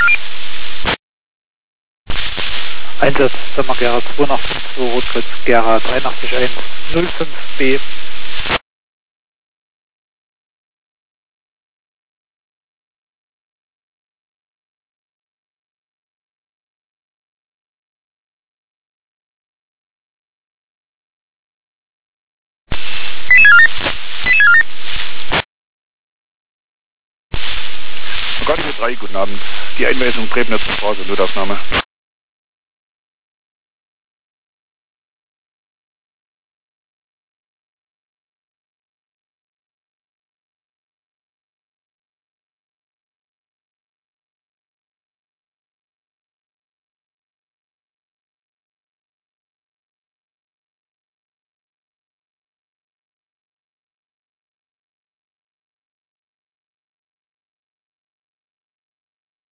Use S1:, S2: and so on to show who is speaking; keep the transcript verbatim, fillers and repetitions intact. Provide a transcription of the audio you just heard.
S1: Einsatz Firma Gera zwei acht zwei Rotkreuz Gera drei acht eins null fünf B.
S2: Gartige drei, guten Abend. Die Einweisung Trebnitzer Straße, Notaufnahme.